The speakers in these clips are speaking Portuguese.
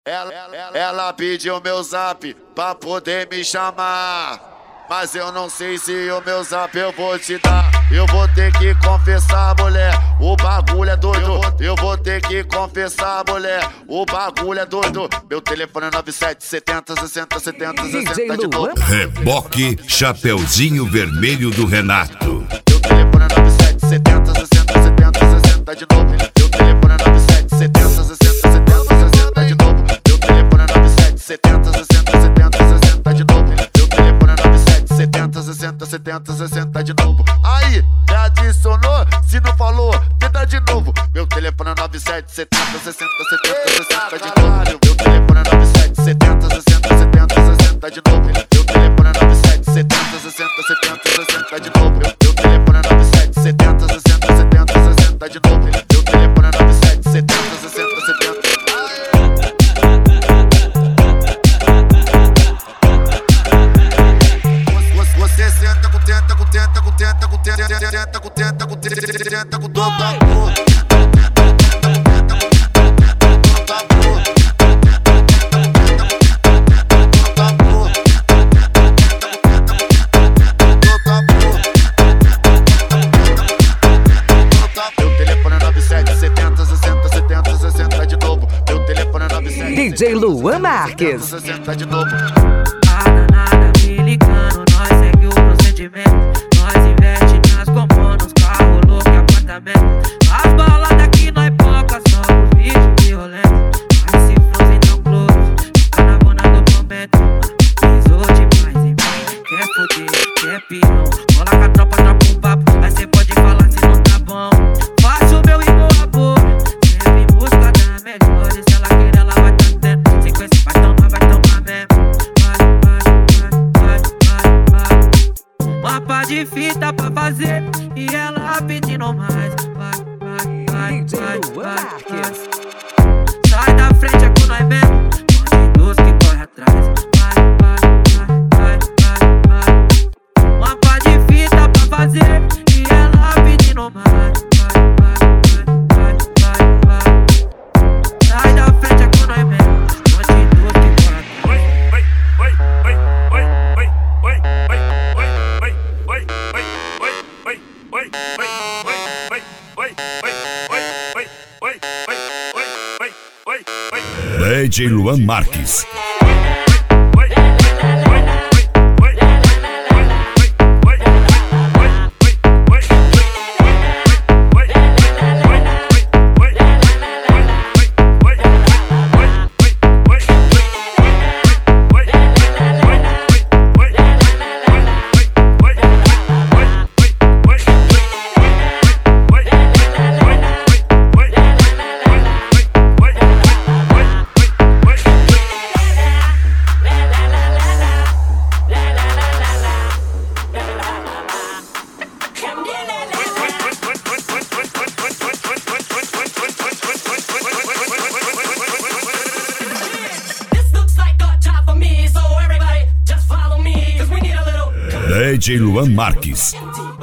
Ela pediu meu zap pra poder me chamar, mas eu não sei se o meu zap eu vou te dar. Eu vou ter que confessar, mulher, o bagulho é doido. Eu vou ter que confessar, mulher, o bagulho é doido. Meu telefone é 9770607060 de novo. Reboque Chapeuzinho Vermelho do Renato. Meu telefone é 9770607060 de novo. Meu telefone é 9770607060 de novo. Meu telefone é 9770607060 de novo. Meu telefone é 9770607060 de novo. Aí, me adicionou? Se não falou, tenta de novo. Meu telefone é 9770607060 de novo. Meu telefone é 9770607060 de novo. Meu telefone é 9770607060 de novo. Meu telefone é 9770607060 de novo. Meu telefone é 9770607060. Você senta com tenta, com tenta, com tenta, com tenta, tenta, com tenta, com tenta, com todo amor. Meu telefone é 9770607060 de novo. Meu telefone é 9770607060 DJ Luan Marques. de novo. Nada me ligando, nós segue o procedimento. Nós investe nas comunas, carro, louco e apartamento. As baladas que nós poca são os vídeos violentos. Mas se fosse tão close, tá na bona do momento. Pisou demais em mim, quer foder, quer pirão. Cola com a tropa, troca um papo, aí cê pode falar se não tá bom. Faço o meu e boa amor, sempre em busca da melhor. E se ela querer, ela vai tá tendo. Sequência vai tomar mesmo. Mapa de fita pra fazer e ela pedindo mais. Vai. Sai da frente, é com nós mesmo. Bandidos que corre atrás. Vai. Mapa de fita pra fazer e ela pedindo mais. Vai. Sai da frente, é com nós mesmo. Bandidos que corre DJ Luan Marques. DJ Luan Marques.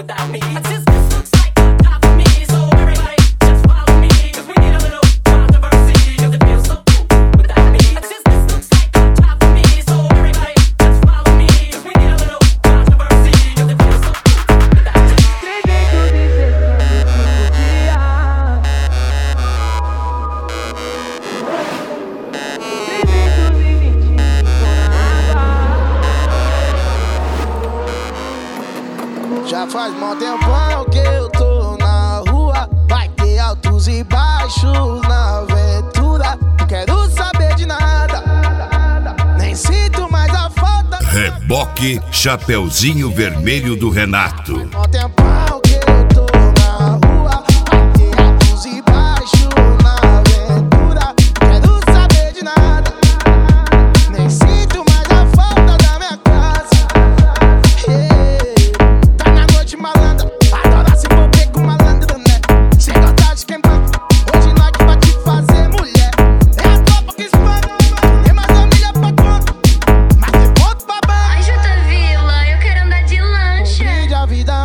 Já faz mó tempão que eu tô na rua. Vai ter altos e baixos na aventura. Não quero saber de nada, nem sinto mais a falta. Reboque Chapeuzinho Vermelho do Renato. Mó tempão que eu tô na rua. Vai ter altos e baixos na aventura. Não quero saber de nada, nem sinto mais a falta da minha casa. Malandra, adora se envolver com malandro, né? Cê gosta de queimar, hoje nós que vai te fazer mulher. É a tropa que espana, tem mais família pra conta, mas tem ponto pra banco. Ai, Jota Vila, eu quero andar de lancha. Convide a vida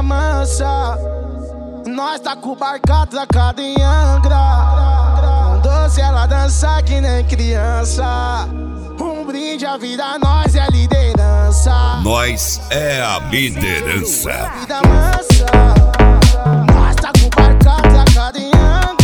mansa, nós tá com o barco atracado em Angra. Com doce ela pra dançar que nem criança. Um brinde à vida, nós é a liderança. Nós é a liderança. Vida mansa, nós tá com barca cadeando.